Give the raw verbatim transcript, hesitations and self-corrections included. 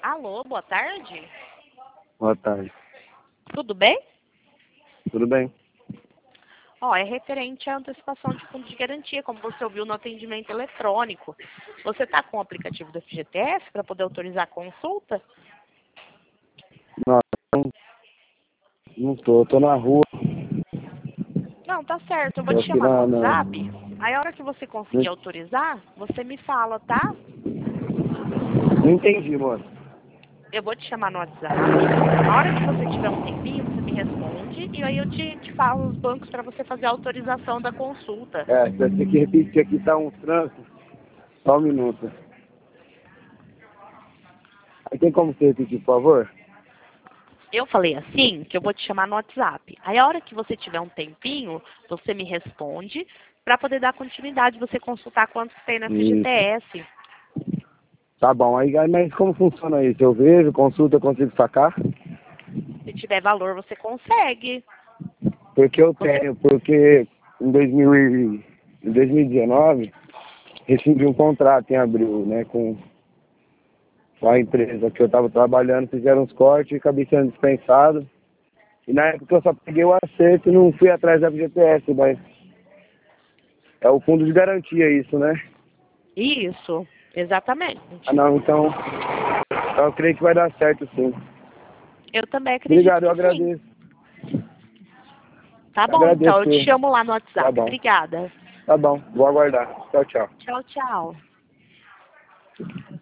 Alô, boa tarde. Boa tarde. Tudo bem? Tudo bem? Ó, é referente à antecipação de fundo de garantia, como você ouviu no atendimento eletrônico. Você está com o aplicativo do F G T S para poder autorizar a consulta? Não, não tô. Eu tô na rua. Não, tá certo. Eu vou Tô te aqui chamar no na... na... WhatsApp. Aí a hora que você conseguir autorizar, você me fala, tá? Não entendi, moço. Eu vou te chamar no WhatsApp. Na hora que você tiver um tempinho, você me responde. E aí eu te, te falo os bancos para você fazer a autorização da consulta. É, você tem que repetir aqui, tá um trânsito. Só um minuto. Aí tem como você repetir, por favor? Eu falei assim, que eu vou te chamar no WhatsApp. Aí a hora que você tiver um tempinho, você me responde para poder dar continuidade, você consultar quanto tem no F G T S. Tá bom. Aí, aí, mas como funciona isso? Eu vejo, consulta, eu consigo sacar? Se tiver valor, você consegue. Porque eu Você... tenho, porque em, dois mil e... em dois mil e dezenove, recebi um contrato em abril, né, com, com a empresa que eu estava trabalhando, fizeram uns cortes e acabei sendo dispensado. E na época eu só peguei o acerto e não fui atrás da F G T S, mas é o fundo de garantia isso, né? Isso, exatamente. Ah não, então eu creio que vai dar certo sim. Eu também acredito Obrigado, eu que sim. agradeço. Tá bom, então. Eu te Agradecer. chamo lá no Tá WhatsApp. bom. Obrigada. Tá bom, vou aguardar. Tchau, tchau. Tchau, tchau.